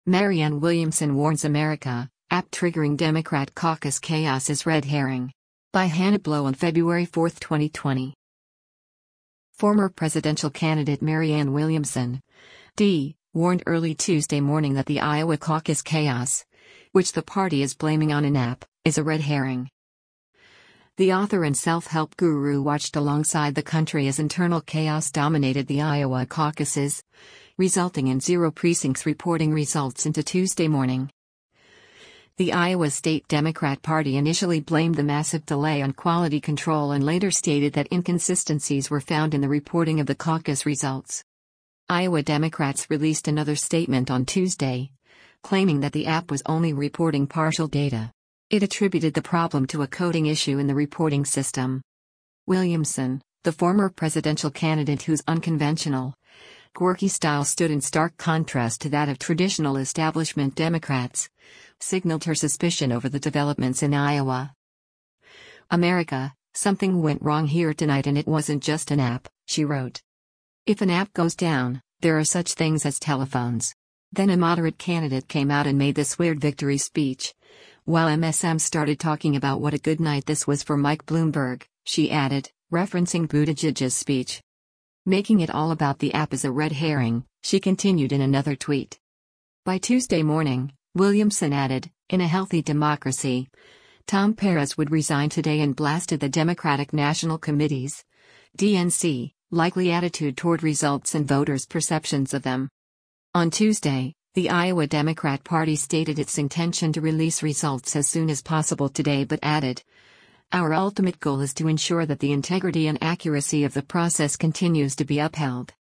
Marianne Williamson warns America, app triggering Democrat caucus chaos is red herring. By Hannah Blow on February 4, 2020. Former presidential candidate Marianne Williamson, D., warned early Tuesday morning that the Iowa caucus chaos, which the party is blaming on an app, is a red herring. The author and self-help guru watched alongside the country as internal chaos dominated the Iowa caucuses, resulting in 0 precincts reporting results into Tuesday morning. The Iowa State Democrat Party initially blamed the massive delay on quality control and later stated that inconsistencies were found in the reporting of the caucus results. Iowa Democrats released another statement on Tuesday, claiming that the app was only reporting partial data. It attributed the problem to a coding issue in the reporting system. Williamson, the former presidential candidate whose unconventional, quirky style stood in stark contrast to that of traditional establishment Democrats, signaled her suspicion over the developments in Iowa. "America, something went wrong here tonight and it wasn't just an app," she wrote. "If an app goes down, there are such things as telephones." Then a moderate candidate came out and made this weird victory speech. "While MSM started talking about what a good night this was for Mike Bloomberg," she added, referencing Buttigieg's speech. "Making it all about the app is a red herring," she continued in another tweet. By Tuesday morning, Williamson added, "In a healthy democracy, Tom Perez would resign today," and blasted the Democratic National Committee's DNC likely attitude toward results and voters' perceptions of them. On Tuesday, the Iowa Democrat Party stated its intention to release results as soon as possible today but added, "Our ultimate goal is to ensure that the integrity and accuracy of the process continues to be upheld."